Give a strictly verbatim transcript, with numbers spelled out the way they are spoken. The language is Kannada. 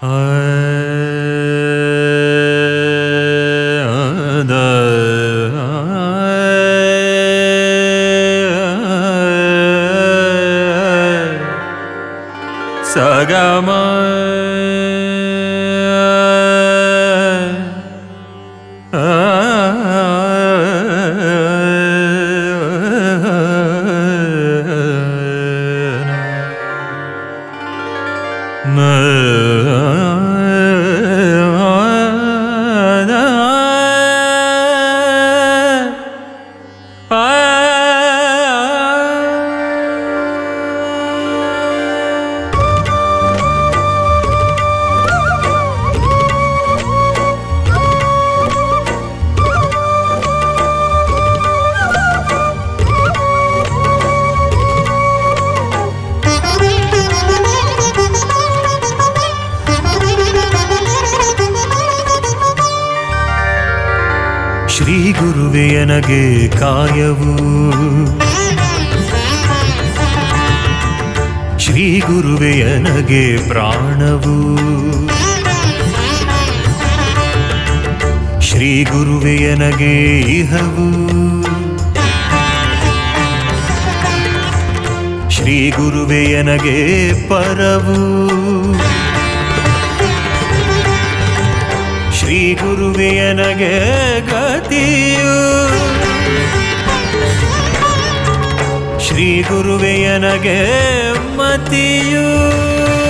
ಸಗಮ ಶ್ರೀ ಗುರುವೇ ನನಗೆ ಕಾಯವು, ಶ್ರೀ ಗುರುವೇ ನನಗೆ ಪ್ರಾಣವು, ಶ್ರೀ ಗುರುವೇ ನನಗೆ ಇಹವು, ಶ್ರೀ ಗುರುವೇ ನನಗೆ ಪರವು, ಶ್ರೀ ಗುರುವೇ ನನಗೆ ಗತಿಯು, ಶ್ರೀ ಗುರುವೇ ನನಗೆ ಮತಿಯು.